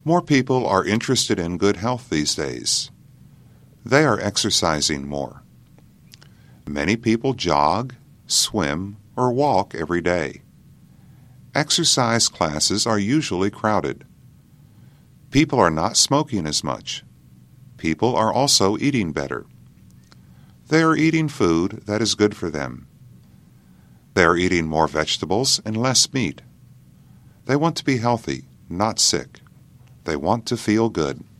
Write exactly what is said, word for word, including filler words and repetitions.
More people are interested in good health these days. They are exercising more. Many people jog, swim, or walk every day. Exercise classes are usually crowded. People are not smoking as much. People are also eating better. They are eating food that is good for them. They are eating more vegetables and less meat. They want to be healthy, not sick. They want to feel good.